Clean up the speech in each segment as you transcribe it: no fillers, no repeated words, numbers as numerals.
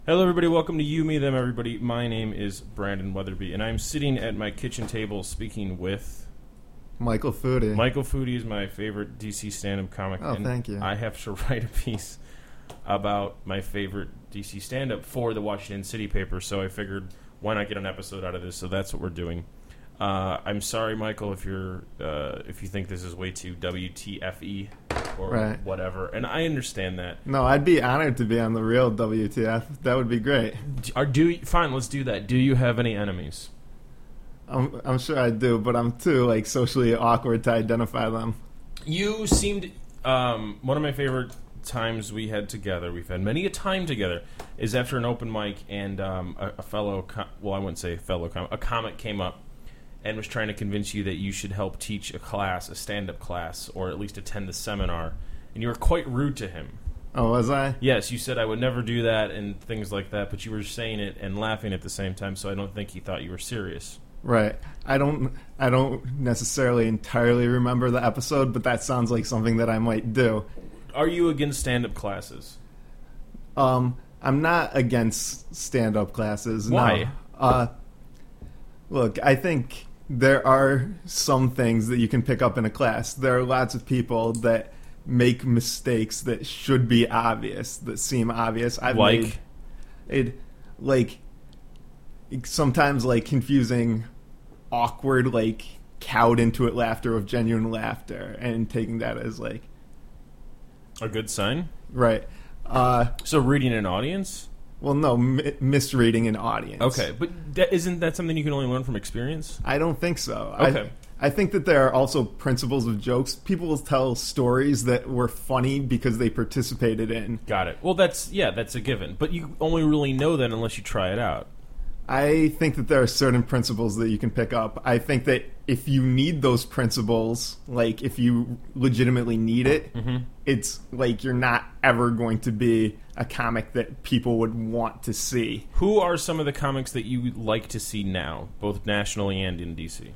Hello, everybody. Welcome to You, Me, Them, Everybody. My name is Brandon Weatherby, and I'm sitting at my kitchen table speaking with Michael Foodie. Michael Foodie is my favorite DC stand-up comic. Oh, and thank you. I have to write a piece about my favorite DC stand-up for the Washington City paper, so I figured, why not get an episode out of this? So that's what we're doing. I'm sorry, Michael, if you think this is way too WTFE or Right. whatever, and I understand that. No, I'd be honored to be on the real WTF. That would be great. Fine, let's do that. Do you have any enemies? I'm sure I do, but I'm too socially awkward to identify them. You seemed one of my favorite times we had together. We've had many a time together. Is after an open mic and a fellow, I wouldn't say a fellow, a comic came up and was trying to convince you that you should help teach a class, a stand-up class, or at least attend the seminar. And you were quite rude to him. Oh, was I? Yes, you said I would never do that and things like that, but you were saying it and laughing at the same time, so I don't think he thought you were serious. Right. I don't necessarily entirely remember the episode, but that sounds like something that I might do. Are you against stand-up classes? I'm not against stand-up classes. Why? No. Look, I think there are some things that you can pick up in a class. There are lots of people that make mistakes that should be obvious, that seem obvious. Sometimes confusing, awkward, cowed into it laughter with genuine laughter, and taking that as A good sign? right. So reading an audience? Well, no, misreading an audience. Okay, but isn't that something you can only learn from experience? I don't think so. Okay. I think that there are also principles of jokes. People will tell stories that were funny because they participated in. Got it. Well, that's a given. But you only really know that unless you try it out. I think that there are certain principles that you can pick up. I think that if you need those principles, if you legitimately need it, it's you're not ever going to be a comic that people would want to see. Who are some of the comics that you like to see now, both nationally and in DC?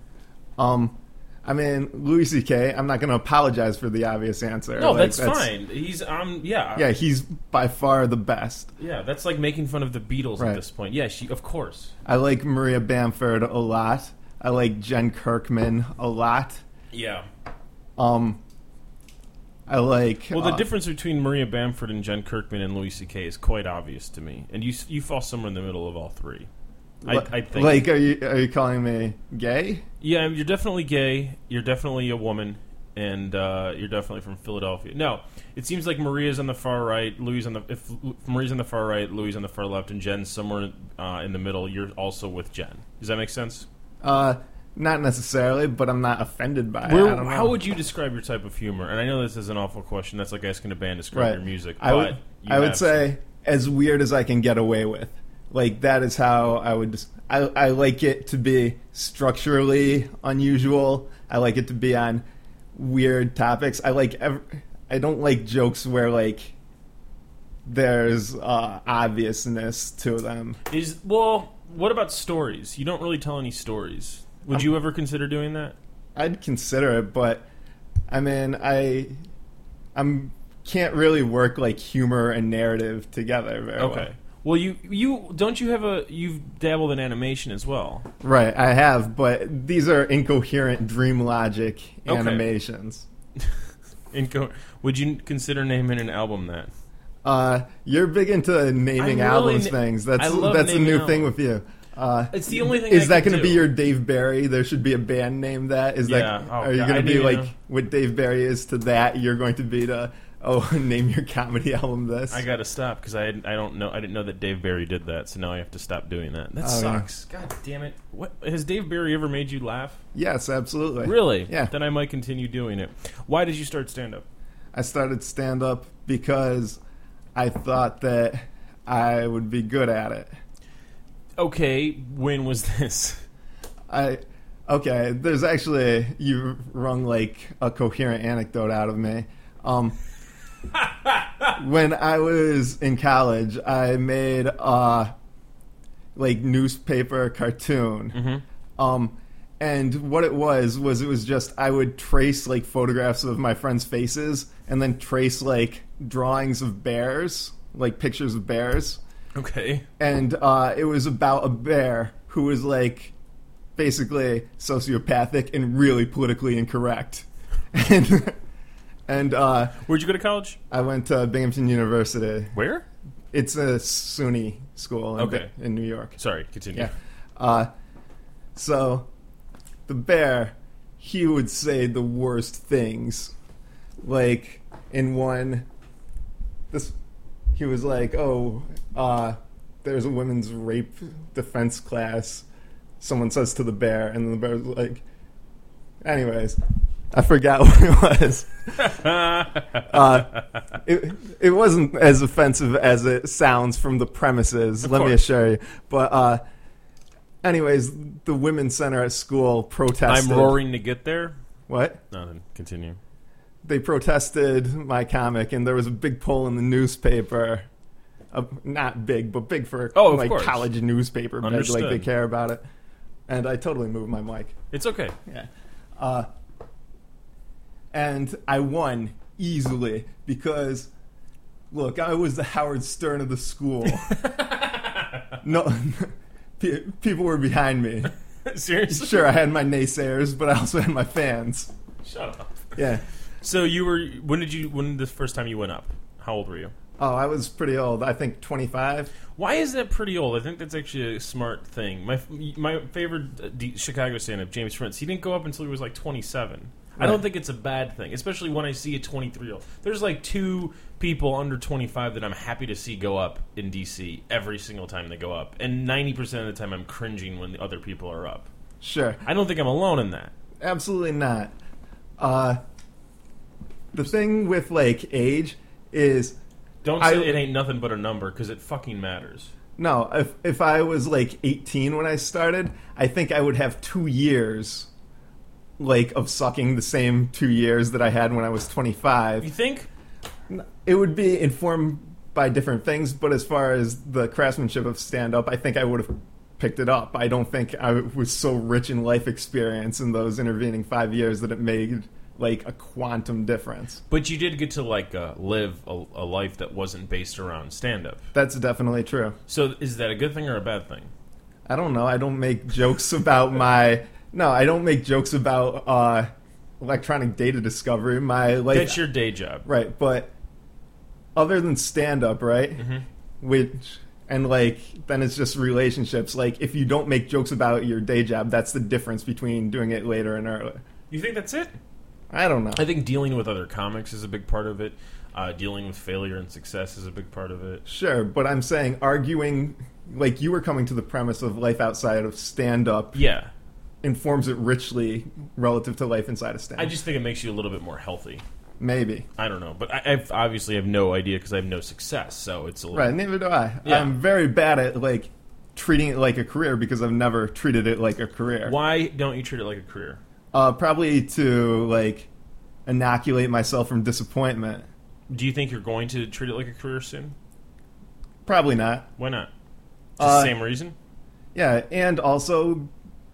Louis C.K., I'm not going to apologize for the obvious answer. No, that's fine. He's, yeah. Yeah, he's by far the best. Yeah, that's like making fun of the Beatles Right. at this point. Yeah, of course. I like Maria Bamford a lot. I like Jen Kirkman a lot. Yeah. I like... Well, the difference between Maria Bamford and Jen Kirkman and Louis C.K. is quite obvious to me. And you fall somewhere in the middle of all three. I think. are you calling me gay? Yeah, you're definitely gay. You're definitely a woman, and you're definitely from Philadelphia. No, it seems like Maria's on the far right, if Maria's on the far right, Louis on the far left, and Jen's somewhere in the middle. You're also with Jen. Does that make sense? Not necessarily, but I'm not offended by it. I don't know. How would you describe your type of humor? And I know this is an awful question. That's like asking a band to describe your music. I would say as weird as I can get away with. That is how I would... I like it to be structurally unusual. I like it to be on weird topics. I don't like jokes where, there's obviousness to them. What about stories? You don't really tell any stories. Would you ever consider doing that? I'd consider it, but, I can't really work, humor and narrative together very well. Okay. Well, you've dabbled in animation as well. Right, I have, but these are incoherent dream logic animations. Would you consider naming an album that? You're big into naming albums things. That's a new thing with you. It's the only thing. Is that going to be your Dave Barry? There should be a band named that. Are you going to be what Dave Barry is to that? You're going to be to name your comedy album this. I got to stop because I didn't know that Dave Barry did that. So now I have to stop doing that. That sucks. Yeah. God damn it! What has Dave Barry ever made you laugh? Yes, absolutely. Really? Yeah. Then I might continue doing it. Why did you start stand up? I started stand up because I thought that I would be good at it. Okay, when was this? There's actually, you wrung a coherent anecdote out of me. When I was in college, I made a newspaper cartoon. And what it was just I would trace photographs of my friends' faces and then trace drawings of bears, pictures of bears. Okay. And it was about a bear who was like basically sociopathic and really politically incorrect. And Where'd you go to college? I went to Binghamton University. Where? It's a SUNY school in New York. Sorry, continue. Yeah. So the bear, he would say the worst things. Like in one, he was like, there's a women's rape defense class. Someone says to the bear, and the bear's like, anyways, I forgot what it was. It wasn't as offensive as it sounds from the premises, let me assure you. But anyways, the women's center at school protested. I'm roaring to get there. What? Nothing. Continue. They protested my comic, and there was a big poll in the newspaper. Not big, but big for of course. College newspaper. Big, like they care about it. And I totally moved my mic. It's okay. Yeah. And I won easily because, look, I was the Howard Stern of the school. No, people were behind me. Seriously? Sure, I had my naysayers, but I also had my fans. Shut up. Yeah. So when the first time you went up? How old were you? Oh, I was pretty old. I think 25. Why is that pretty old? I think that's actually a smart thing. My favorite Chicago stand-up, James Prince, he didn't go up until he was like 27. Right. I don't think it's a bad thing, especially when I see a 23-year-old. There's like 2 people under 25 that I'm happy to see go up in D.C. every single time they go up. And 90% of the time I'm cringing when the other people are up. Sure. I don't think I'm alone in that. Absolutely not. The thing with, like, age is... Don't say it ain't nothing but a number, because it fucking matters. No, if I was, like, 18 when I started, I think I would have 2 years, like, of sucking the same 2 years that I had when I was 25. You think? It would be informed by different things, but as far as the craftsmanship of stand-up, I think I would have picked it up. I don't think I was so rich in life experience in those intervening 5 years that it made... like a quantum difference. But you did get to like live a life that wasn't based around stand-up. That's definitely true. So is that a good thing or a bad thing? I don't know. I don't make jokes about I don't make jokes about electronic data discovery. My life. That's your day job. Right, but other than stand-up, right? Mm-hmm. And like then it's just relationships. Like if you don't make jokes about your day job, that's the difference between doing it later and earlier. You think that's it? I don't know. I think dealing with other comics is a big part of it. Dealing with failure and success is a big part of it. Sure, but I'm saying arguing, like you were coming to the premise of life outside of stand-up. Yeah. Informs it richly relative to life inside of stand-up. I just think it makes you a little bit more healthy. Maybe. I don't know. But I obviously have no idea because I have no success, so it's a little... Right, neither do I. Yeah. I'm very bad at, like, treating it like a career because I've never treated it like a career. Why don't you treat it like a career? Probably to, like, inoculate myself from disappointment. Do you think you're going to treat it like a career soon? Probably not. Why not? Just the same reason? Yeah, and also,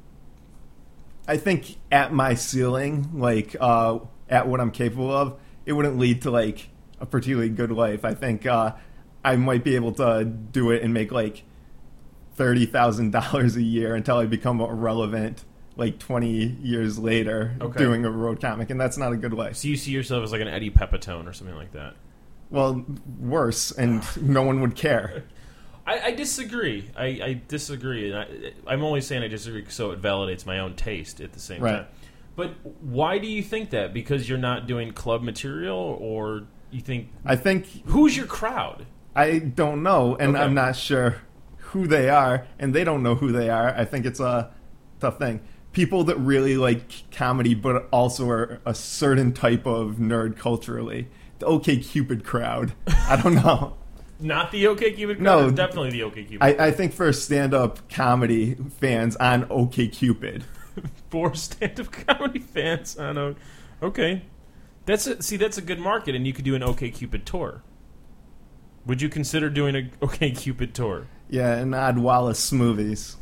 I think at my ceiling, like, at what I'm capable of, it wouldn't lead to, like, a particularly good life. I think I might be able to do it and make, like, $30,000 a year until I become irrelevant, like 20 years later, doing a road comic, and that's not a good life. So you see yourself as like an Eddie Pepitone or something like that? Well, worse, and no one would care. I disagree. I disagree. I'm only saying I disagree so it validates my own taste at the same time. But why do you think that? Because you're not doing club material, or you think... I think... Who's your crowd? I don't know, and I'm not sure who they are, and they don't know who they are. I think it's a tough thing. People that really like comedy, but also are a certain type of nerd culturally. The OkCupid crowd. I don't know. Not the OkCupid crowd? No. Definitely the OkCupid crowd. I think for stand-up comedy fans on OkCupid. For stand-up comedy fans on okay. That's a good market, and you could do an OkCupid tour. Would you consider doing an OkCupid tour? Yeah, and Odd Wallace movies.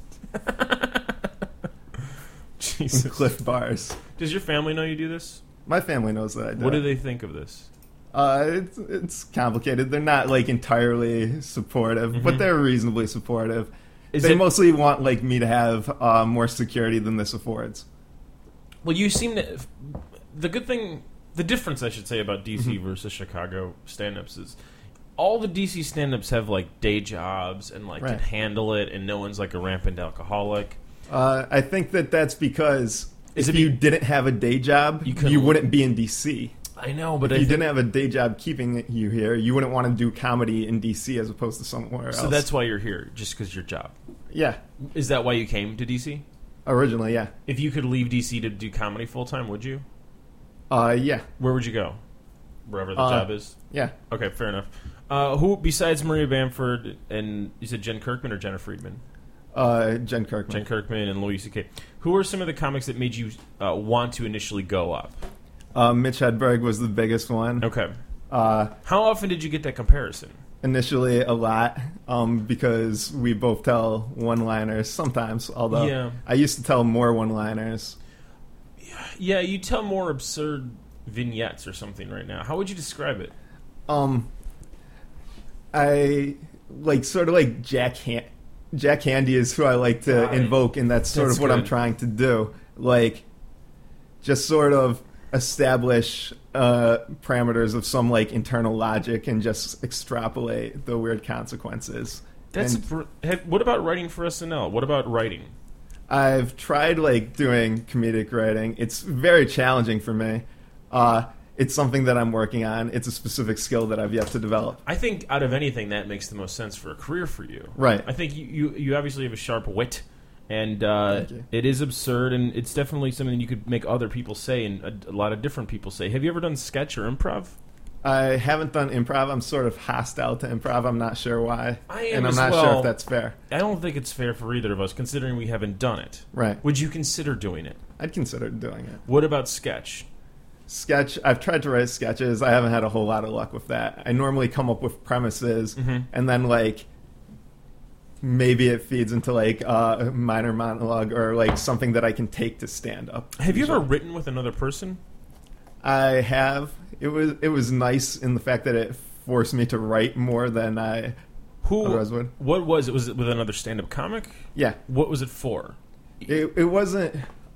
Jesus. Cliff Bars. Does your family know you do this? My family knows that I do. What do they think of this? It's complicated. They're not like entirely supportive, but they're reasonably supportive. They mostly want like me to have more security than this affords. Well, you seem to. The difference, I should say, about DC versus Chicago stand-ups is all the DC stand-ups have like day jobs and like can handle it, and no one's like a rampant alcoholic. I think that's because if you didn't have a day job, you wouldn't be in DC. I know, but if you didn't have a day job keeping you here, you wouldn't want to do comedy in DC as opposed to somewhere else. So that's why you're here, just because your job. Yeah. Is that why you came to DC? Originally, yeah. If you could leave DC to do comedy full time, would you? Yeah. Where would you go? Wherever the job is? Yeah. Okay, fair enough. Who, besides Maria Bamford and you said Jen Kirkman or Jenna Friedman? Jen Kirkman. Jen Kirkman and Louis C.K. Who are some of the comics that made you want to initially go up? Mitch Hedberg was the biggest one. Okay. How often did you get that comparison? Initially, a lot, because we both tell one-liners sometimes, although I used to tell more one-liners. Yeah, you tell more absurd vignettes or something right now. How would you describe it? I like sort of like Jack Handy is who I like to invoke, and that's sort of what I'm trying to do. Like, just sort of establish parameters of some like internal logic and just extrapolate the weird consequences. What about writing for SNL? What about writing? I've tried like doing comedic writing. It's very challenging for me. It's something that I'm working on. It's a specific skill that I've yet to develop. I think out of anything, that makes the most sense for a career for you. Right. I think you obviously have a sharp wit, and it is absurd, and it's definitely something you could make other people say and a lot of different people say. Have you ever done sketch or improv? I haven't done improv. I'm sort of hostile to improv. I'm not sure why. I'm not sure if that's fair. I don't think it's fair for either of us, considering we haven't done it. Right. Would you consider doing it? I'd consider doing it. What about sketch? Sketch. I've tried to write sketches. I haven't had a whole lot of luck with that. I normally come up with premises, and then like maybe it feeds into like a minor monologue or like something that I can take to stand up. Have you ever written with another person? I have. It was nice in the fact that it forced me to write more than I otherwise would. What was it? Was it with another stand-up comic? Yeah. What was it for? It wasn't.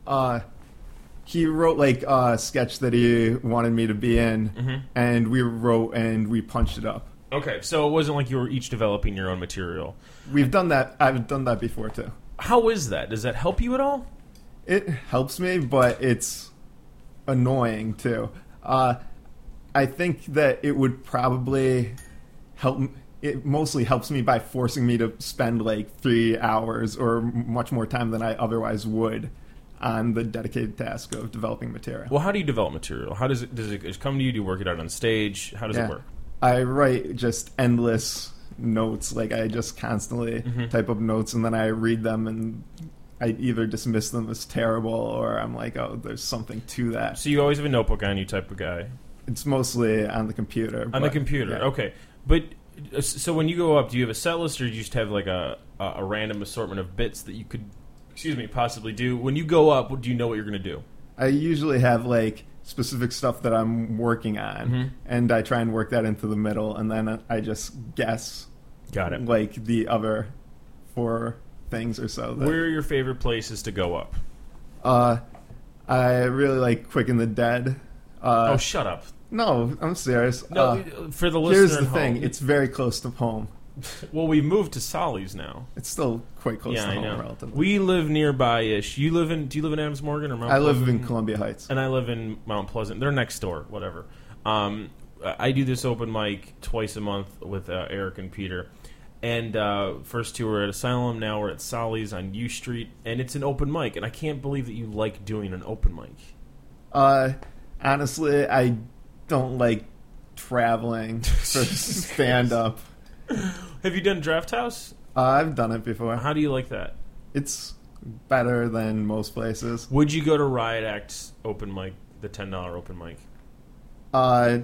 He wrote like a sketch that he wanted me to be in, and we wrote and we punched it up. Okay, so it wasn't like you were each developing your own material. We've done that. I've done that before too. How is that? Does that help you at all? It helps me, but it's annoying too. I think that it would probably help. It mostly helps me by forcing me to spend like 3 hours or much more time than I otherwise would on the dedicated task of developing material. Well, how do you develop material? How does it come to you? Do you work it out on stage? How does it work? I write just endless notes. Like I just constantly type up notes, and then I read them, and I either dismiss them as terrible or I'm like, oh, there's something to that. So you always have a notebook on you type of guy? It's mostly on the computer. On the computer, okay. But so when you go up, do you have a set list, or do you just have like a random assortment of bits that you could, possibly do? When you go up, do you know what you're going to do? I usually have like specific stuff that I'm working on, and I try and work that into the middle, and then I just guess. Got it. Like the other 4 things or so. Where are your favorite places to go up? I really like Quick and the Dead. Oh, shut up. No, I'm serious. No, for the listener here's the at home, thing. It's very close to home. Well, we moved to Solly's now. It's still quite close to home, relatively. We live nearby-ish. Do you live in Adams Morgan or Mount Pleasant? I live in Columbia Heights. And I live in Mount Pleasant. They're next door, whatever. I do this open mic twice a month with Eric and Peter. And first 2 were at Asylum, now we're at Solly's on U Street. And it's an open mic, and I can't believe that you like doing an open mic. Honestly, I don't like traveling for stand-up. Have you done Draft House? I've done it before. How do you like that? It's better than most places. Would you go to Riot Act's open mic, the $10 open mic?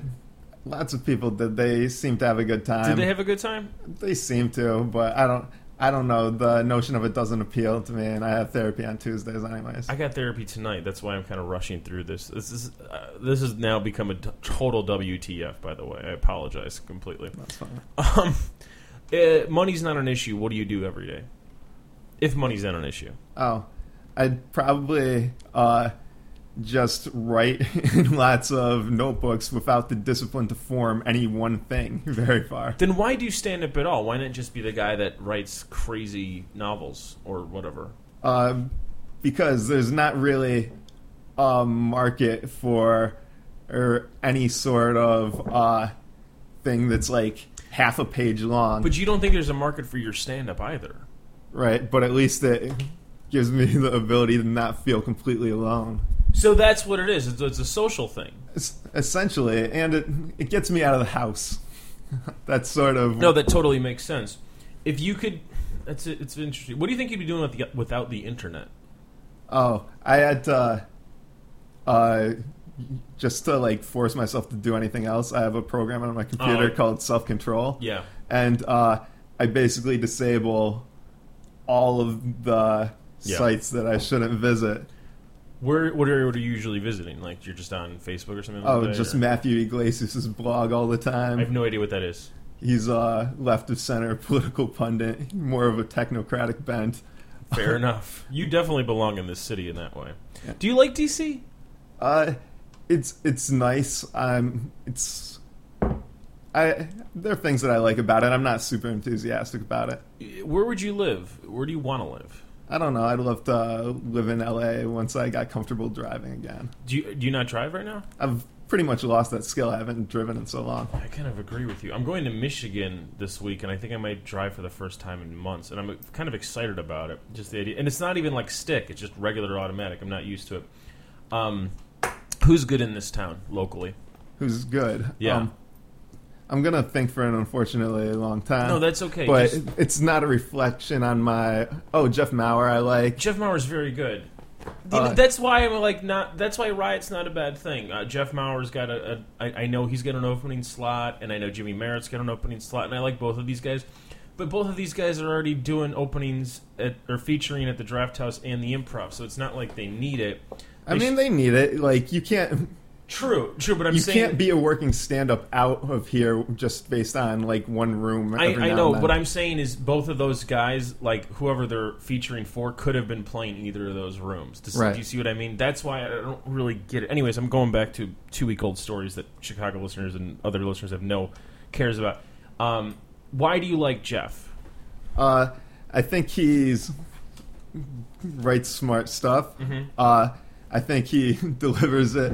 Lots of people did. They seem to have a good time. Did they have a good time? They seem to, but I don't. I don't know. The notion of it doesn't appeal to me, and I have therapy on Tuesdays anyways. I got therapy tonight. That's why I'm kind of rushing through this. This has now become a total WTF, by the way. I apologize completely. That's fine. Money's not an issue. What do you do every day? If money's not an issue. Oh, I'd probably just write in lots of notebooks without the discipline to form any one thing very far. Then why do stand up at all? Why not just be the guy that writes crazy novels or whatever? Because there's not really a market for any sort of thing that's like half a page long. But you don't think there's a market for your stand up either. Right, but at least it gives me the ability to not feel completely alone. So that's what it is. It's a social thing. Essentially, and it gets me out of the house. That's sort of... No, that totally makes sense. If you could... It's interesting. What do you think you'd be doing without the internet? Oh, I had to... just to like force myself to do anything else, I have a program on my computer called Self-Control. Yeah. And I basically disable all of the sites that I shouldn't visit. What area are you usually visiting? Like, you're just on Facebook or something like that? Oh, just Matthew Iglesias' blog all the time. I have no idea what that is. He's a left-of-center political pundit, more of a technocratic bent. Fair enough. You definitely belong in this city in that way. Yeah. Do you like D.C.? It's nice. There are things that I like about it. I'm not super enthusiastic about it. Where would you live? Where do you want to live? I don't know. I'd love to live in L.A. once I got comfortable driving again. Do you not drive right now? I've pretty much lost that skill. I haven't driven in so long. I kind of agree with you. I'm going to Michigan this week, and I think I might drive for the first time in months, and I'm kind of excited about it. Just the idea. And it's not even like stick. It's just regular automatic. I'm not used to it. Who's good in this town, locally? Who's good? Yeah. I'm going to think for an unfortunately long time. No, that's okay. But it's not a reflection on my... Oh, Jeff Maurer I like. Jeff Maurer's very good. That's why I'm like not... That's why Riot's not a bad thing. Jeff Maurer's got I know he's got an opening slot, and I know Jimmy Merritt's got an opening slot, and I like both of these guys. But both of these guys are already doing openings or featuring at the Draft House and the Improv, so it's not like they need it. I mean, they need it. Like, you can't... True, but I'm saying... You can't be a working stand-up out of here just based on, like, one room every now I know, and then. what I'm saying is both of those guys, like, whoever they're featuring for, could have been playing either of those rooms. Right. Do you see what I mean? That's why I don't really get it. Anyways, I'm going back to 2-week-old stories that Chicago listeners and other listeners cares about. Why do you like Jeff? I think he's... writes smart stuff. Mm-hmm. I think he delivers it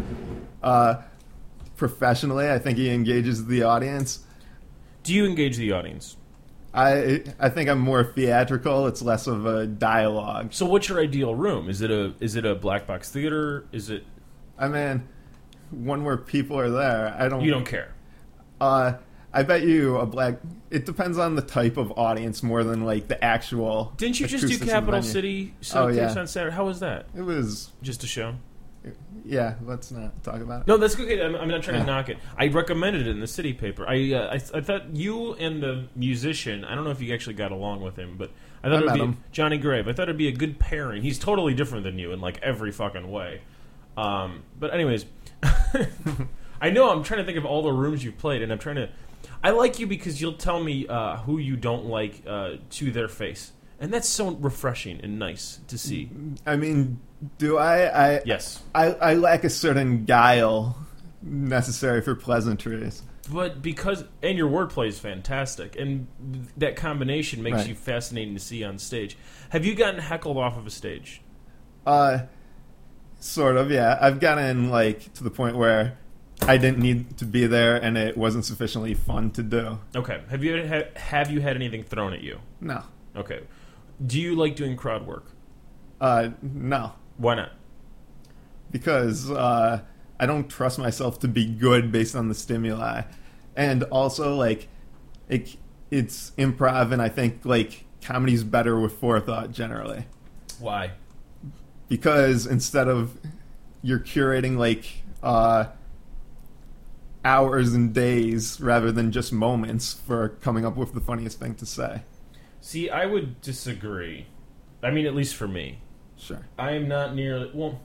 professionally. I think he engages the audience. Do you engage the audience? I think I'm more theatrical. It's less of a dialogue. So what's your ideal room? Is it a black box theater? Is it... I mean, one where people are there. You don't care? I bet you it depends on the type of audience more than like the actual... Didn't you just do Capital City on Saturday? How was that? It was... Just a show? Yeah, let's not talk about it. No, that's okay. I'm not trying to knock it. I recommended it in the City Paper. I thought you and the musician, I don't know if you actually got along with him, but I thought it would be Johnny Grave. I thought it'd be a good pairing. He's totally different than you in like every fucking way. But anyways, I know I'm trying to think of all the rooms you've played, and I'm trying to... I like you because you'll tell me who you don't like to their face. And that's so refreshing and nice to see. I mean, do I yes. I lack a certain guile necessary for pleasantries. But and your wordplay is fantastic, and that combination makes you fascinating to see on stage. Have you gotten heckled off of a stage? Sort of, yeah. I've gotten like to the point where I didn't need to be there, and it wasn't sufficiently fun to do. Okay. Have you had anything thrown at you? No. Okay. Do you like doing crowd work? No. Why not? Because I don't trust myself to be good based on the stimuli, and also like it's improv, and I think like comedy's better with forethought generally. Why? Because instead of you're curating like hours and days rather than just moments for coming up with the funniest thing to say. See, I would disagree. I mean, at least for me. Sure. I am not nearly... Well,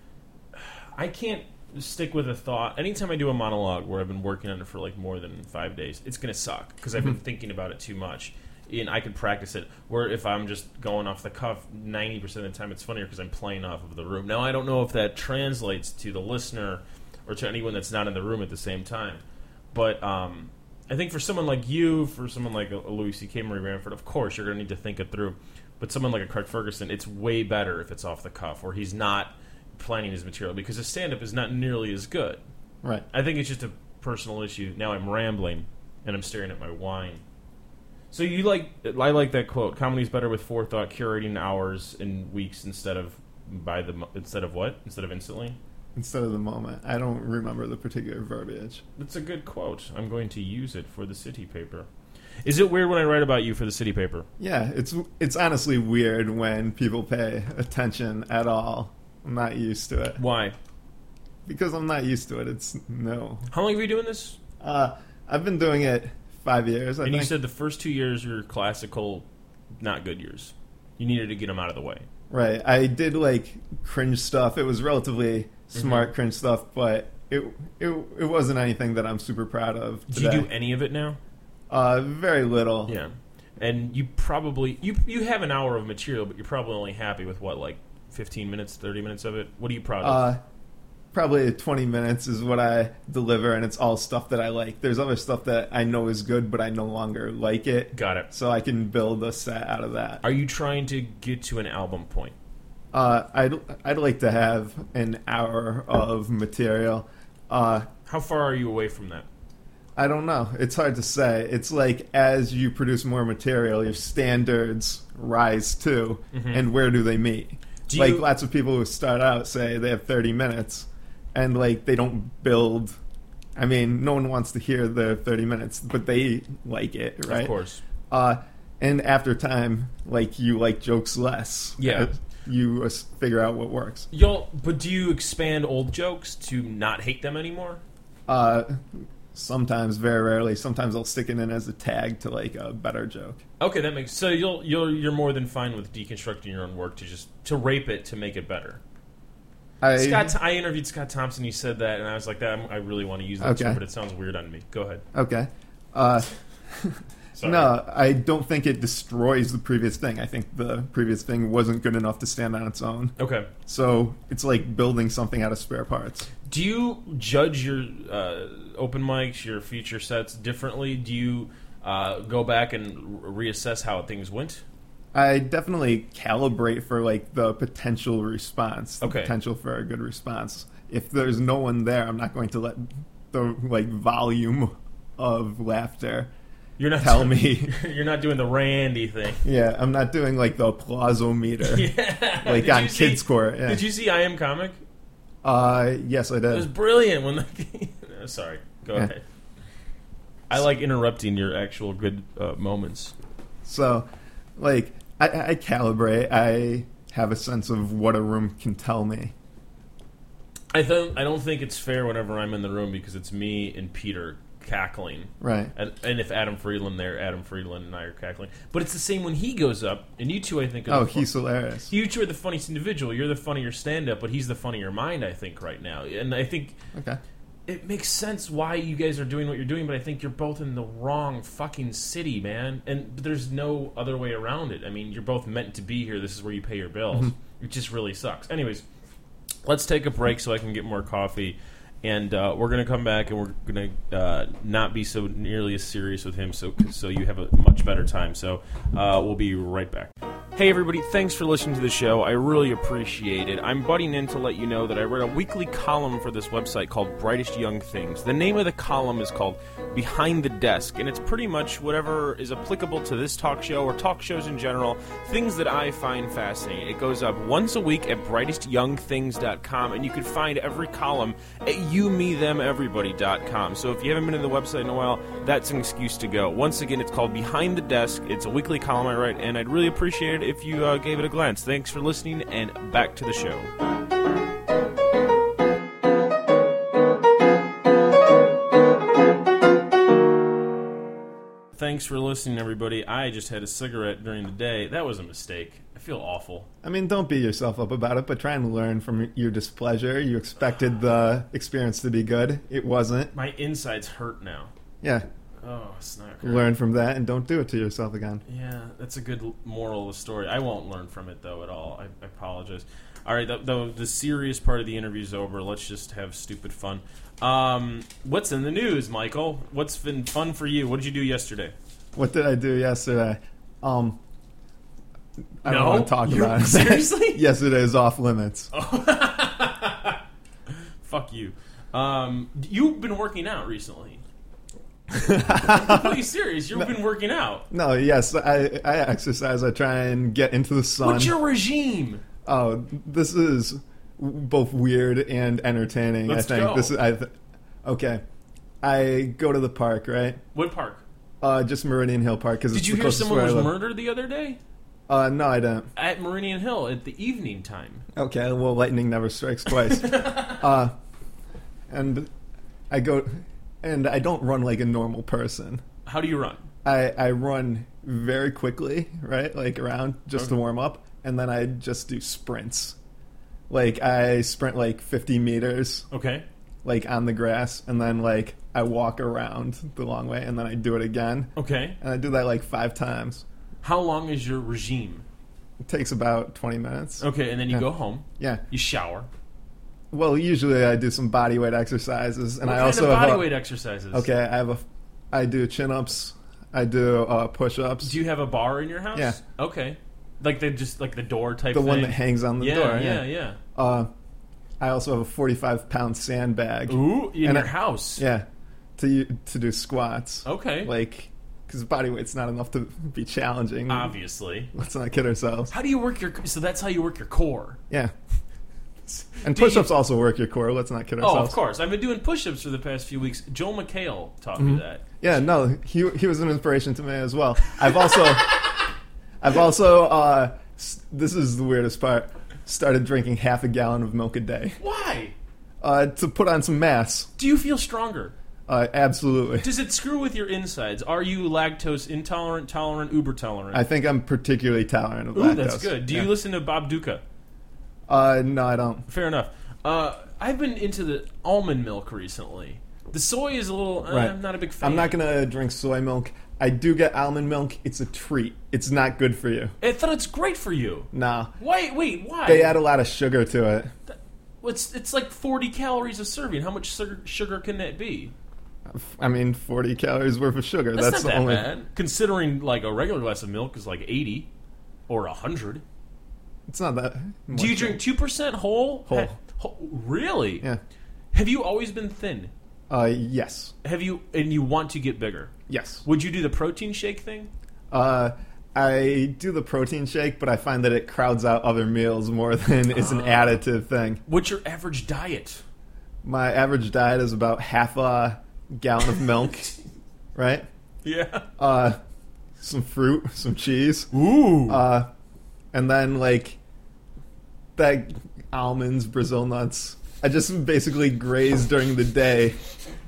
I can't stick with a thought. Anytime I do a monologue where I've been working on it for like more than 5 days, it's going to suck because I've been thinking about it too much. And I could practice it. Where if I'm just going off the cuff, 90% of the time it's funnier because I'm playing off of the room. Now, I don't know if that translates to the listener or to anyone that's not in the room at the same time. But I think for someone like you, for someone like a Louis C.K. Marie Bamford, of course, you're going to need to think it through. But someone like a Craig Ferguson, it's way better if it's off the cuff or he's not planning his material because his stand-up is not nearly as good. Right. I think it's just a personal issue. Now I'm rambling, and I'm staring at my wine. So I like that quote. Comedy's better with forethought, curating hours and weeks instead of what? Instead of instantly? Instead of the moment. I don't remember the particular verbiage. That's a good quote. I'm going to use it for the City Paper. Is it weird when I write about you for the City Paper? Yeah, it's honestly weird when people pay attention at all. I'm not used to it. Why? Because I'm not used to it. It's no. How long have you been doing this? I've been doing it 5 years, I think. And you said the first 2 years were classical, not good years. You needed to get them out of the way. Right. I did like cringe stuff. It was relatively smart cringe stuff, but it wasn't anything that I'm super proud of today. Do you do any of it now? Very little. Yeah. And you probably you have an hour of material, but you're probably only happy with what, like 15 minutes, 30 minutes of it? What are you proud of? Probably 20 minutes is what I deliver, and it's all stuff that I like. There's other stuff that I know is good, but I no longer like it. Got it. So I can build a set out of that. Are you trying to get to an album point? I'd like to have an hour of material. How far are you away from that? I don't know. It's hard to say. It's like as you produce more material, your standards rise too, and where do they meet? Lots of people who start out say they have 30 minutes, and like they don't build. I mean, no one wants to hear the 30 minutes, but they like it, right? Of course. And after time, like you like jokes less. Yeah. You figure out what works. But do you expand old jokes to not hate them anymore? Sometimes, very rarely. Sometimes I'll stick it in as a tag to like a better joke. Okay, that makes so you're more than fine with deconstructing your own work to rape it to make it better. I interviewed Scott Thompson. He said that, and I was like, I really want to use that term, but it sounds weird on me. Go ahead. Okay. Sorry. No, I don't think it destroys the previous thing. I think the previous thing wasn't good enough to stand on its own. Okay. So it's like building something out of spare parts. Do you judge your open mics, your feature sets differently? Do you go back and reassess how things went? I definitely calibrate for like the potential response, the potential for a good response. If there's no one there, I'm not going to let the like volume of laughter tell me. You're not doing the Randy thing. Yeah, I'm not doing like the applause-o-meter. Yeah. Like on Kids Court. Yeah. Did you see I Am Comic? Yes, I did. It was brilliant when sorry, go ahead. I like interrupting your actual good moments. So, like, I calibrate. I have a sense of what a room can tell me. I don't think it's fair whenever I'm in the room because it's me and Peter cackling. Right. And if Adam Friedland and I are cackling. But it's the same when he goes up, and you two, I think, he's hilarious. You two are the funniest individual. You're the funnier stand-up, but he's the funnier mind, I think, right now. And I think it makes sense why you guys are doing what you're doing, but I think you're both in the wrong fucking city, man. And there's no other way around it. I mean, you're both meant to be here. This is where you pay your bills. It just really sucks. Anyways, let's take a break so I can get more coffee. And we're going to come back, and we're going to not be so nearly as serious with him, so you have a much better time. So we'll be right back. Hey, everybody. Thanks for listening to the show. I really appreciate it. I'm butting in to let you know that I wrote a weekly column for this website called Brightest Young Things. The name of the column is called Behind the Desk, and it's pretty much whatever is applicable to this talk show or talk shows in general, things that I find fascinating. It goes up once a week at brightestyoungthings.com, and you can find every column at youmethemeverybody.com. So if you haven't been to the website in a while, that's an excuse to go. Once again, it's called Behind the Desk. It's a weekly column I write, and I'd really appreciate it if you gave it a glance. Thanks for listening, and back to the show. Thanks for listening, everybody. I just had a cigarette during the day. That was a mistake. I feel awful. I mean, don't beat yourself up about it, but try and learn from your displeasure. You expected the experience to be good. It wasn't. My insides hurt now. Yeah. Oh, it's not great. Learn from that and don't do it to yourself again. Yeah, that's a good moral of the story. I won't learn from it, though, at all. I apologize. All right, the serious part of the interview is over. Let's just have stupid fun. What's in the news, Michael? What's been fun for you? What did you do yesterday? What did I do yesterday? I don't No? want to talk about it. Seriously? Yesterday is off limits. Fuck you. You've been working out recently. I'm completely serious. You've been working out. No, yes, I exercise. I try and get into the sun. What's your regime? Oh, this is both weird and entertaining. Let's I think go. this is. Okay, I go to the park, right? What park? Just Meridian Hill Park. Because Did you hear someone was murdered the other day? No, I didn't. At Meridian Hill at the evening time. Okay, well, lightning never strikes twice. And I go, and I don't run like a normal person. How do you run? I run very quickly, right? Like around just to warm up, and then I just do sprints. Like I sprint like 50 meters, Okay. like on the grass, and then like I walk around the long way, and then I do it again, Okay. and I do that like 5 times. How long is your regime? It takes about 20 minutes. Okay, and then you Yeah. go home. Yeah. You shower. Well, usually I do some body weight exercises, and What I kind also of body have weight exercises? Okay, I do chin-ups, I do push-ups. Do you have a bar in your house? Yeah. Okay. Like the door type The thing? one that hangs on the door. Yeah. I also have a 45-pound sandbag. Ooh, in And your house. Yeah, to do squats. Okay. Like, because body weight's not enough to be challenging. Obviously. Let's not kid ourselves. How do you work so that's how you work your core. Yeah. And Do you- push-ups also work your core. Let's not kid Oh, ourselves. of course. I've been doing push-ups for the past few weeks. Joel McHale taught me that. Yeah, no, he was an inspiration to me as well. I've also this is the weirdest part, started drinking half a gallon of milk a day Why? to put on some mass. Do you feel stronger? Absolutely. Does it screw with your insides? Are you lactose intolerant, tolerant, uber tolerant? I think I'm particularly tolerant of Ooh, lactose. that's good. Do you listen to Bob Duca? No, I don't. Fair enough. I've been into the almond milk recently. The soy is a little... Right. I'm not a big fan. I'm not going to drink soy milk. I do get almond milk. It's a treat. It's not good for you. I thought it's great for you. Nah. Wait, why? They add a lot of sugar to it. It's like 40 calories a serving. How much sugar can that be? I mean, 40 calories worth of sugar. That's the not that only. bad. Considering like a regular glass of milk is like 80 or 100. It's not that. Much. Do you drink 2% whole? Whole. Really? Yeah. Have you always been thin? Yes. And you want to get bigger? Yes. Would you do the protein shake thing? I do the protein shake, but I find that it crowds out other meals more than it's an additive thing. What's your average diet? My average diet is about half a gallon of milk, right? Yeah. Some fruit, some cheese. Ooh. And then like that almonds, Brazil nuts. I just basically graze during the day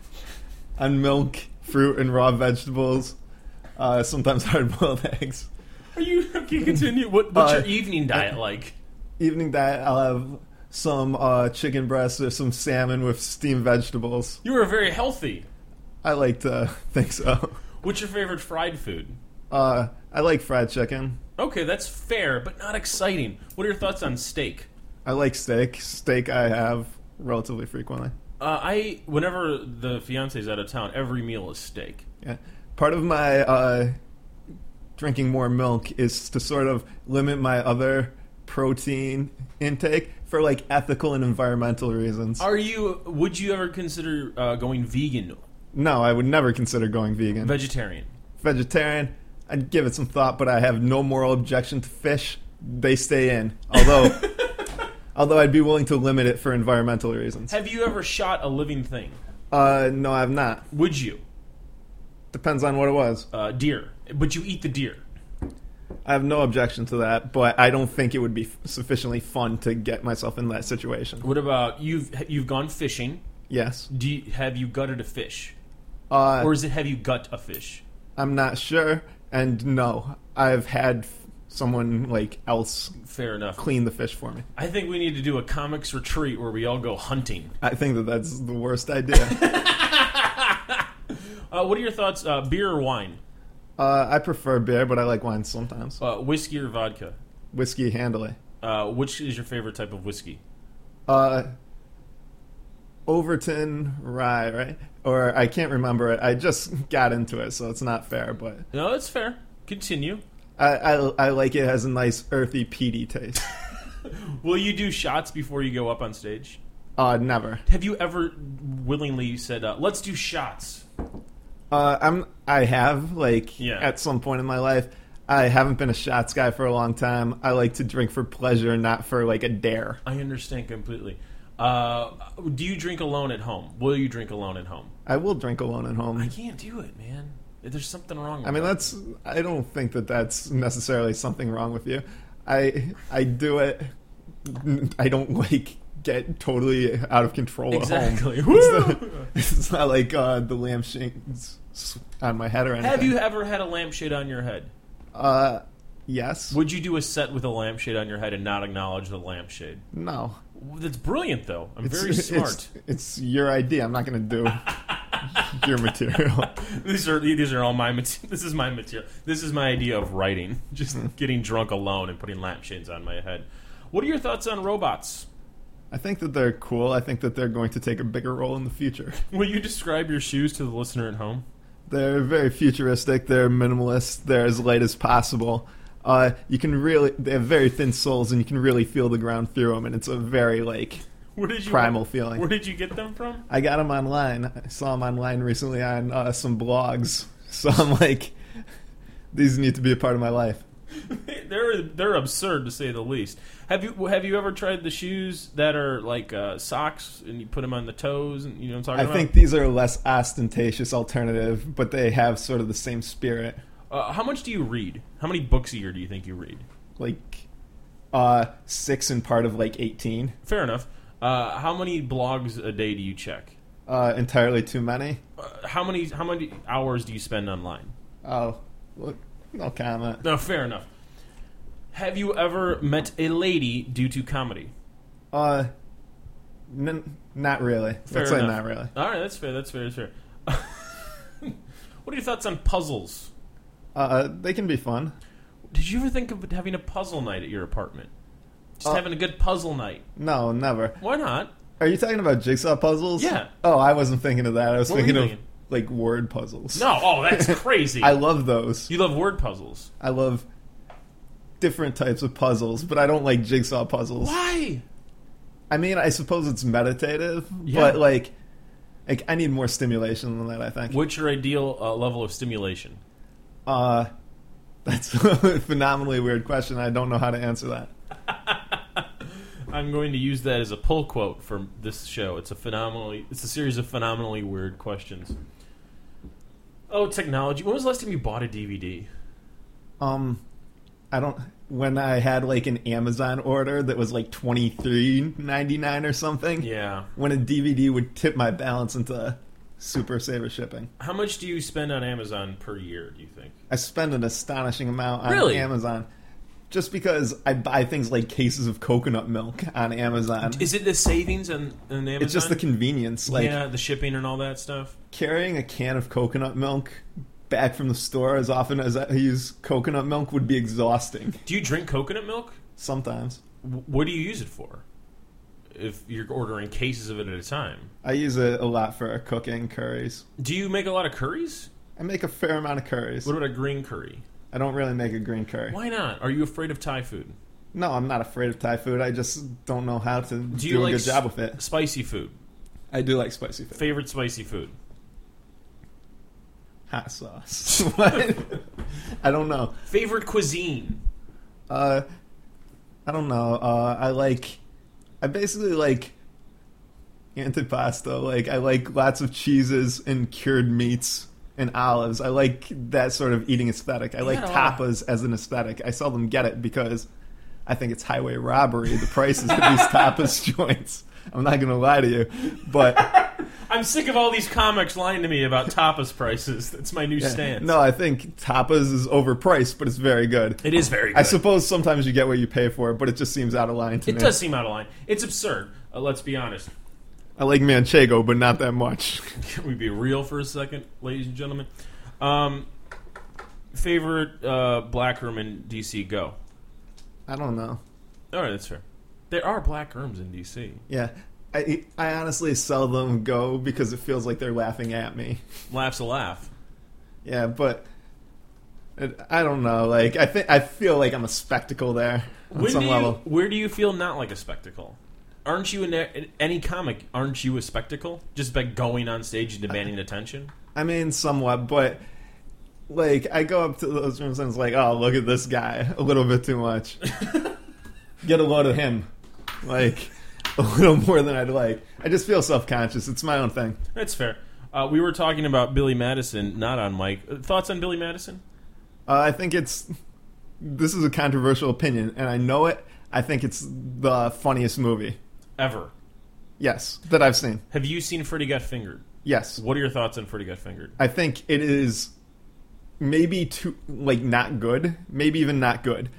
on milk, fruit, and raw vegetables. Sometimes hard-boiled eggs. Are you okay? Continue. What's your evening diet like? Evening diet, I'll have some chicken breasts or some salmon with steamed vegetables. You are very healthy. I like to think so. What's your favorite fried food? I like fried chicken. Okay, that's fair, but not exciting. What are your thoughts on steak? I like steak. Steak I have relatively frequently. Whenever the fiance's out of town, every meal is steak. Yeah. Part of my drinking more milk is to sort of limit my other protein intake for like ethical and environmental reasons. Would you ever consider going vegan? No, I would never consider going vegan. Vegetarian? Vegetarian, I'd give it some thought, but I have no moral objection to fish. They stay in. Although I'd be willing to limit it for environmental reasons. Have you ever shot a living thing? No, I've not. Would you? Depends on what it was. Deer. But you eat the deer. I have no objection to that, but I don't think it would be sufficiently fun to get myself in that situation. What about you've gone fishing? Yes. Have you gutted a fish? Have Or have you gut a fish? I'm not sure, and no, I've had someone like else Fair enough. clean the fish for me. I think we need to do a comics retreat where we all go hunting. I think that that's the worst idea. What are your thoughts? Beer or wine? I prefer beer, but I like wine sometimes. Whiskey or vodka? Whiskey handily. Which is your favorite type of whiskey? Overton rye, right? Or I can't remember it. I just got into it, so it's not fair. But No, that's fair. Continue. I like it. It has a nice earthy, peaty taste. Will you do shots before you go up on stage? Never. Have you ever willingly said, "Let's do shots"? I have Yeah. at some point in my life. I haven't been a shots guy for a long time. I like to drink for pleasure, not for like a dare. I understand completely. Do you drink alone at home? Will you drink alone at home? I will drink alone at home. I can't do it, man. There's something wrong with I mean, that. I don't think that that's necessarily something wrong with you. I do it. I don't get totally out of control Exactly. at home. Woo! It's not like the lampshades on my head or anything. Have you ever had a lampshade on your head? Yes. Would you do a set with a lampshade on your head and not acknowledge the lampshade? No. That's brilliant, though. I'm very smart. It's your idea. I'm not going to do your material. These are all my material. This is my material. This is my idea of writing. Just getting drunk alone and putting lampshades on my head. What are your thoughts on robots? I think that they're cool. I think that they're going to take a bigger role in the future. Will you describe your shoes to the listener at home? They're very futuristic. They're minimalist. They're as light as possible. They have very thin soles, and you can really feel the ground through them, and it's a very primal feeling. Where did you get them from? I got them online. I saw them online recently on some blogs. So I'm like, these need to be a part of my life. They're absurd to say the least. Have you ever tried the shoes that are like socks and you put them on the toes and you know what I'm talking about? I think these are a less ostentatious alternative, but they have sort of the same spirit. How much do you read? How many books a year do you think you read? 6 and part of 18. Fair enough. How many blogs a day do you check? Entirely too many. How many hours do you spend online? Oh, look, no comment. No, fair enough. Have you ever met a lady due to comedy? Not really. Let's say not really. All right, that's fair. That's fair. What are your thoughts on puzzles? They can be fun. Did you ever think of having a puzzle night at your apartment? Just having a good puzzle night. No, never. Why not? Are you talking about jigsaw puzzles? Yeah. Oh, I wasn't thinking of that. I was What were thinking you of thinking? word puzzles. No, that's crazy. I love those. You love word puzzles. I love different types of puzzles, but I don't like jigsaw puzzles. Why? I mean, I suppose it's meditative, Yeah. but I need more stimulation than that, I think. What's your ideal level of stimulation? That's a phenomenally weird question. I don't know how to answer that. I'm going to use that as a pull quote for this show. It's a series of phenomenally weird questions. Oh, technology. When was the last time you bought a DVD? When I had an Amazon order that was $23.99 or something. Yeah. When a DVD would tip my balance into Super Saver shipping. How much do you spend on Amazon per year, do you think? I spend an astonishing amount on Really? Amazon. Just because I buy things like cases of coconut milk on Amazon. Is it the savings on Amazon? It's just the convenience. Yeah, the shipping and all that stuff. Carrying a can of coconut milk back from the store as often as I use coconut milk would be exhausting. Do you drink coconut milk? Sometimes. What do you use it for? If you're ordering cases of it at a time. I use it a lot for cooking curries. Do you make a lot of curries? I make a fair amount of curries. What about a green curry? I don't really make a green curry. Why not? Are you afraid of Thai food? No, I'm not afraid of Thai food. I just don't know how to do a good job with it. Spicy food? I do like spicy food. Favorite spicy food? Hot sauce. What? I don't know. Favorite cuisine? I don't know. I basically like antipasto. I like lots of cheeses and cured meats and olives. I like that sort of eating aesthetic. I like tapas as an aesthetic. I seldom get it because I think it's highway robbery, the prices of these tapas joints. I'm not going to lie to you. But I'm sick of all these comics lying to me about tapas prices. That's my new stance. No, I think tapas is overpriced, but it's very good. It is very good. I suppose sometimes you get what you pay for, but it just seems out of line to me. It does seem out of line. It's absurd. Let's be honest. I like manchego, but not that much. Can we be real for a second, ladies and gentlemen? Favorite black room in DC? Go. I don't know. All right, that's fair. There are black rooms in DC. Yeah. I honestly seldom go because it feels like they're laughing at me. Laugh's a laugh. Yeah, but I don't know. Like I feel like I'm a spectacle there on some level. Where do you feel not like a spectacle? Aren't you in any comic? Aren't you a spectacle just by going on stage and demanding attention? I mean, somewhat, but like I go up to those rooms and it's like, oh, look at this guy, a little bit too much. Get a load of him, like a little more than I'd like. I just feel self-conscious. It's my own thing. That's fair. We were talking about Billy Madison, not on mic. Thoughts on Billy Madison? I think this is a controversial opinion, and I know it. I think it's the funniest movie. Ever. Yes, that I've seen. Have you seen Freddy Got Fingered? Yes. What are your thoughts on Freddy Got Fingered? I think it is maybe not good, maybe even not good.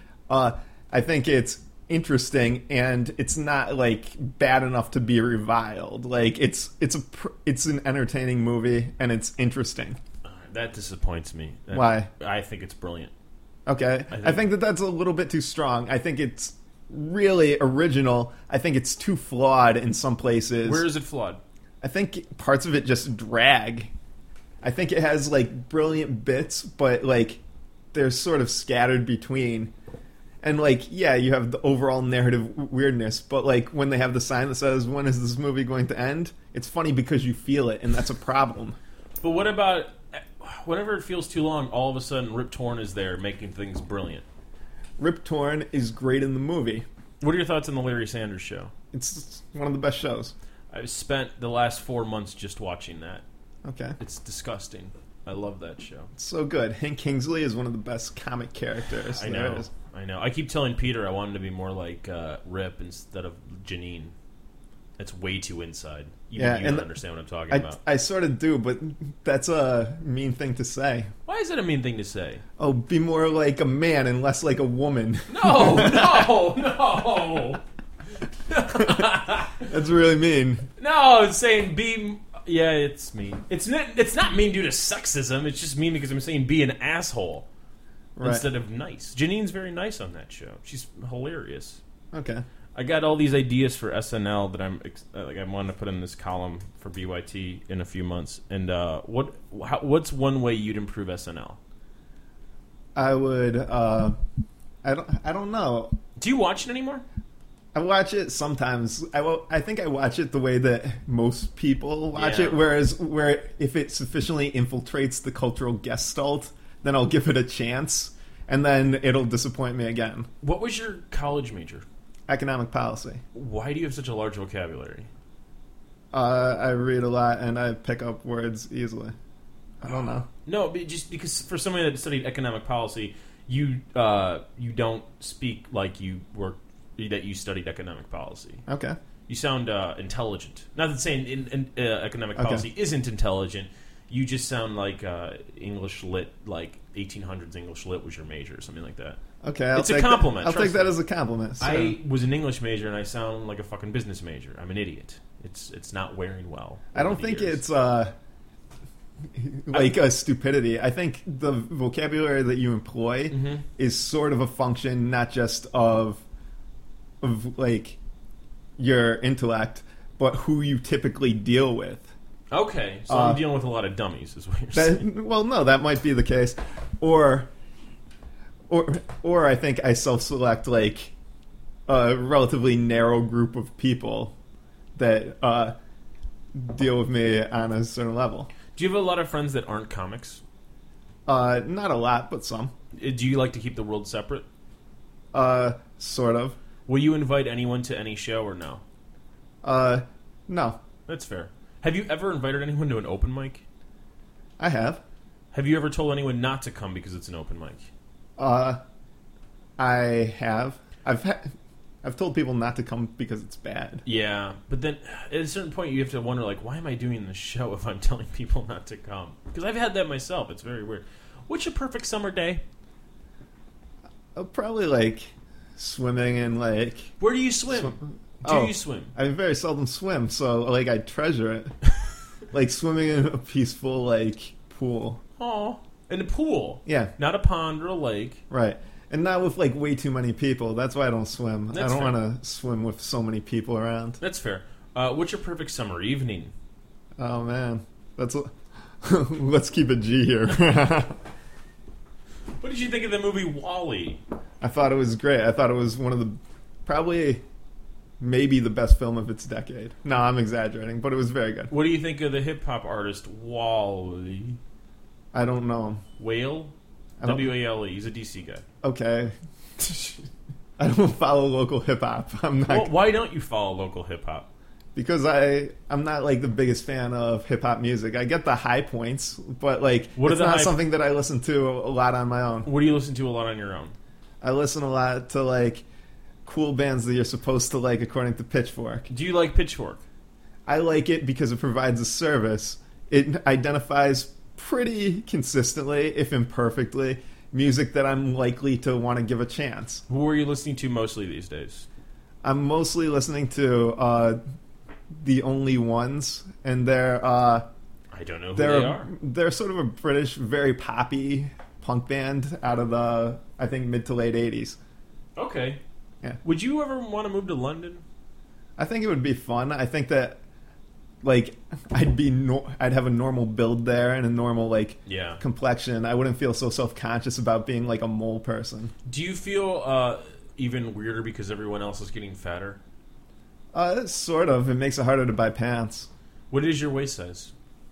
I think it's interesting, and it's not like bad enough to be reviled. Like it's an entertaining movie, and it's interesting. That disappoints me. Why? I think it's brilliant. Okay, I think that's a little bit too strong. I think it's really original. I think it's too flawed in some places. Where is it flawed? I think parts of it just drag. I think it has like brilliant bits, but like they're sort of scattered between. And like, yeah, you have the overall narrative weirdness, but like when they have the sign that says, "When is this movie going to end?" It's funny because you feel it, and that's a problem. But what about whenever it feels too long, all of a sudden Rip Torn is there making things brilliant? Rip Torn is great in the movie. What are your thoughts on the Larry Sanders Show? It's one of the best shows. I've spent the last 4 months just watching that. Okay. It's disgusting. I love that show. It's so good. Hank Kingsley is one of the best comic characters. I know. I know. I keep telling Peter I want him to be more like Rip instead of Janine. That's way too inside. You don't understand what I'm talking about. I sort of do, but that's a mean thing to say. Why is it a mean thing to say? Oh, be more like a man and less like a woman. No, no. That's really mean. No, it's saying be... Yeah, it's mean. It's not mean due to sexism. It's just mean because I'm saying be an asshole instead of nice. Janine's very nice on that show. She's hilarious. Okay. I got all these ideas for SNL that I want to put in this column for BYT in a few months. And what's one way you'd improve SNL? I would. I don't know. Do you watch it anymore? I watch it sometimes. I think I watch it the way that most people watch it. Where if it sufficiently infiltrates the cultural gestalt, then I'll give it a chance, and then it'll disappoint me again. What was your college major? Economic policy. Why do you have such a large vocabulary? I read a lot and I pick up words easily. I don't know. No, just because for somebody that studied economic policy, you don't speak like you studied economic policy. Okay. You sound intelligent. Not that saying economic policy isn't intelligent. You just sound like English lit, like 1800s English lit was your major or something like that. Okay, it's a compliment. I'll take that as a compliment. So. I was an English major and I sound like a fucking business major. I'm an idiot. It's not wearing well. I don't think it's like a stupidity. I think the vocabulary that you employ is sort of a function not just of like your intellect, but who you typically deal with. Okay, so I'm dealing with a lot of dummies, is what you're saying. Well, no, that might be the case, or I think I self-select like a relatively narrow group of people that deal with me on a certain level. Do you have a lot of friends that aren't comics? Not a lot, but some. Do you like to keep the world separate? Sort of. Will you invite anyone to any show or no? No. That's fair. Have you ever invited anyone to an open mic? I have. Have you ever told anyone not to come because it's an open mic? I have. I've I've told people not to come because it's bad. Yeah, but then at a certain point you have to wonder, like, why am I doing this show if I'm telling people not to come? Because I've had that myself. It's very weird. What's your perfect summer day? Probably like swimming and like. Where do you swim? Do you swim? I very seldom swim, so like I treasure it. Like swimming in a peaceful like pool. Oh, in a pool. Yeah, not a pond or a lake. Right. And not with like way too many people. That's why I don't swim. That's I don't fair. want to swim with so many people around. That's fair. What's your perfect summer evening? Oh man, that's let's keep it G here. What did you think of the movie WALL-E? I thought it was great. I thought it was one of the probably maybe the best film of its decade. No, I'm exaggerating, but it was very good. What do you think of the hip hop artist WALL-E? I don't know him. Whale? W-A-L-E. He's a DC guy. Okay. I don't follow local hip hop. I'm not. Well, why don't you follow local hip hop? Because I'm not like the biggest fan of hip hop music. I get the high points, but like it's not something that I listen to a lot on my own. What do you listen to a lot on your own? I listen a lot to like cool bands that you're supposed to like according to Pitchfork. Do you like Pitchfork? I like it because it provides a service. It identifies pretty consistently, if imperfectly, music that I'm likely to want to give a chance. Who are you listening to mostly these days? I'm mostly listening to The Only Ones, and they're I don't know who they are. They're sort of a British, very poppy punk band out of the, I think, mid to late 80s. Okay. Yeah. Would you ever want to move to London? I think it would be fun. I think that like I'd have a normal build there and a normal like complexion. I wouldn't feel so self-conscious about being like a mole person. Do you feel even weirder because everyone else is getting fatter? Sort of. It makes it harder to buy pants. What is your waist size?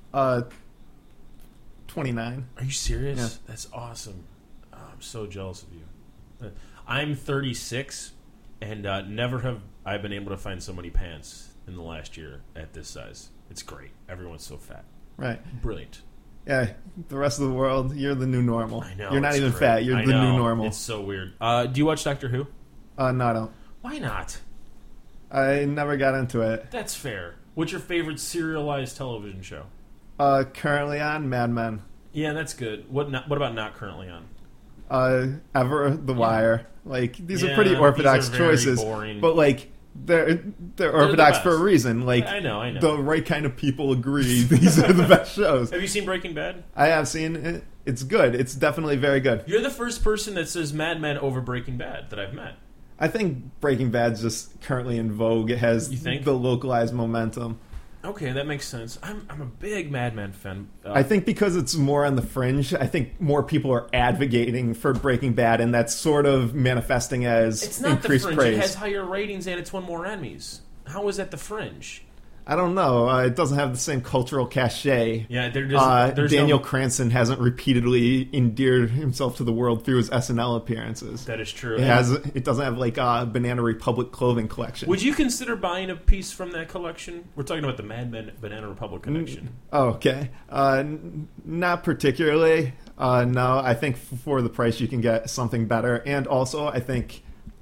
29. Are you serious? Yeah. That's awesome. Oh, I'm so jealous of you. I'm 36, and never have I been able to find so many pants in the last year at this size. It's great. Everyone's so fat. Right. Brilliant. Yeah, the rest of the world, you're the new normal. I know. You're not even great. fat. You're the new normal. It's so weird. Do you watch Doctor Who? No, I don't. Why not? I never got into it. That's fair. What's your favorite serialized television show? Currently on Mad Men. Yeah, that's good. What about not currently on? Ever, The Wire. Like, these are pretty orthodox choices. Boring. But, like, they're orthodox for a reason. Like, I know. The right kind of people agree these are the best shows. Have you seen Breaking Bad? I have seen it. It's good. It's definitely very good. You're the first person that says Mad Men over Breaking Bad that I've met. I think Breaking Bad's just currently in vogue. It has the localized momentum. Okay, that makes sense. I'm a big Mad Men fan. I think because it's more on the fringe, I think more people are advocating for Breaking Bad, and that's sort of manifesting as it's not increased the fringe. praise. It has higher ratings and it's won more Emmys. How is that the fringe? I don't know. It doesn't have the same cultural cachet. Yeah, there's Daniel Cranston hasn't repeatedly endeared himself to the world through his SNL appearances. That is true. It doesn't have like a Banana Republic clothing collection. Would you consider buying a piece from that collection? We're talking about the Mad Men Banana Republic connection. Oh, okay. Not particularly. No, I think for the price you can get something better. And also, I think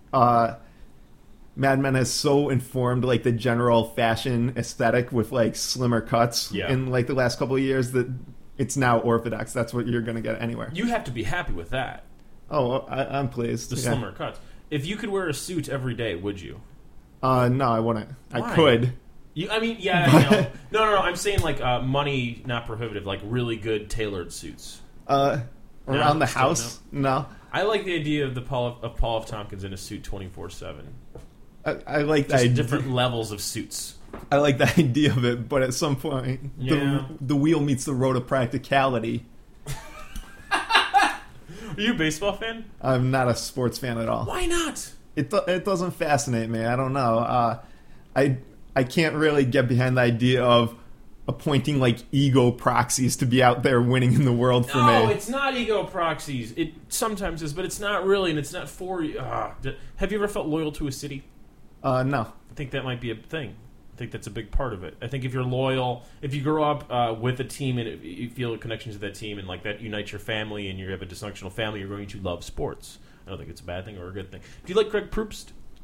Mad Men has so informed like the general fashion aesthetic with like slimmer cuts in like the last couple of years that it's now orthodox. That's what you're going to get anywhere. You have to be happy with that. Oh, I'm pleased. The slimmer cuts. If you could wear a suit every day, would you? No, I wouldn't. Why? I could. Yeah. No. I'm saying like money not prohibitive, like really good tailored suits. Around the house? No. I like the idea of Paul F. Tompkins in a suit 24/7. I like just that different levels of suits. I like the idea of it, but at some point, the wheel meets the road of practicality. Are you a baseball fan? I'm not a sports fan at all. Why not? It doesn't fascinate me. I don't know. I can't really get behind the idea of appointing like ego proxies to be out there winning in the world for me. No, it's not ego proxies. It sometimes is, but it's not really, and it's not for you. Have you ever felt loyal to a city? No. I think that might be a thing. I think that's a big part of it. I think if you're loyal, if you grow up with a team and you feel a connection to that team and like that unites your family and you have a dysfunctional family, you're going to love sports. I don't think it's a bad thing or a good thing. Do you like Greg Proops?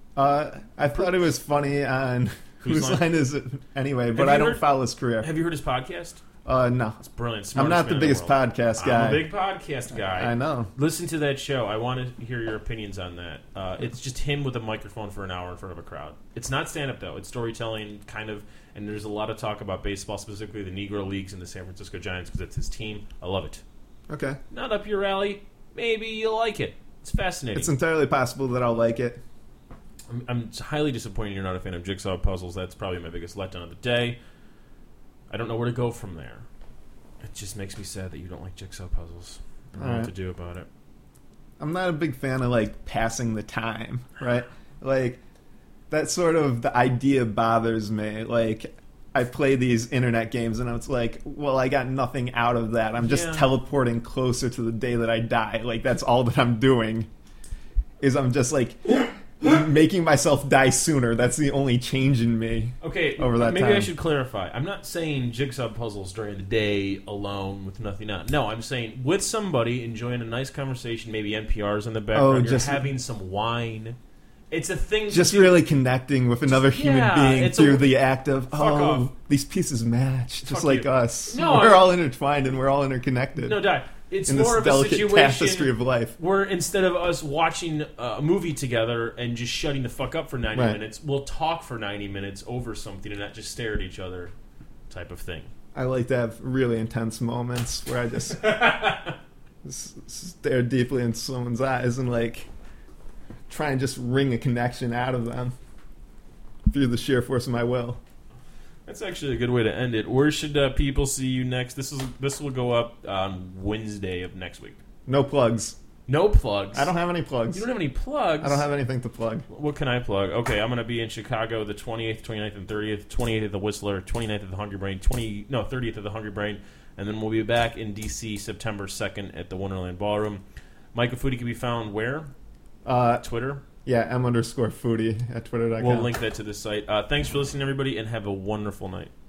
I thought it was funny on Whose Whose Line? Line Is It Anyway, but you I don't heard- follow his career. Have you heard his podcast? No. It's brilliant. I'm Smartest not the man in biggest world. podcast guy. I'm a big podcast guy. I know. Listen to that show. I want to hear your opinions on that. It's just him with a microphone for an hour in front of a crowd. It's not stand-up, though. It's storytelling, kind of, and there's a lot of talk about baseball, specifically the Negro Leagues and the San Francisco Giants, because it's his team. I love it. Okay. Not up your alley. Maybe you'll like it. It's fascinating. It's entirely possible that I'll like it. I'm highly disappointed you're not a fan of Jigsaw puzzles. That's probably my biggest letdown of the day. I don't know where to go from there. It just makes me sad that you don't like Jigsaw puzzles. I don't know what to do about it. I'm not a big fan of, like, passing the time, right? Like, that sort of, the idea bothers me. Like, I play these internet games, and it's like, well, I got nothing out of that. I'm just teleporting closer to the day that I die. Like, that's all that I'm doing, is I'm just, like, making myself die sooner. That's the only change in me. Okay, over that maybe time. I should clarify. I'm not saying Jigsaw puzzles during the day alone with nothing on. No, I'm saying with somebody enjoying a nice conversation, maybe NPR's in the background, you're just having some wine. It's a thing. Just really connecting with another human being through the act of, off. these pieces match, just Fuck like you. us. No, we're all intertwined and we're all interconnected. No, die. It's in this more of a delicate tapestry situation of life. where instead of us watching a movie together and just shutting the fuck up for 90 Right. minutes, we'll talk for 90 minutes over something and not just stare at each other type of thing. I like to have really intense moments where I just stare deeply into someone's eyes and, like, try and just wring a connection out of them through the sheer force of my will. That's actually a good way to end it. Where should people see you next? This will go up on Wednesday of next week. No plugs. No plugs. I don't have any plugs. You don't have any plugs? I don't have anything to plug. What can I plug? Okay, I'm going to be in Chicago the 28th, 29th, and 30th. 28th at the Whistler, 29th at the Hungry Brain, 30th at the Hungry Brain, and then we'll be back in D.C. September 2nd at the Wonderland Ballroom. Mike Foodie can be found where? Twitter? Yeah, M_foodie at twitter.com. We'll link that to the site. Thanks for listening, everybody, and have a wonderful night.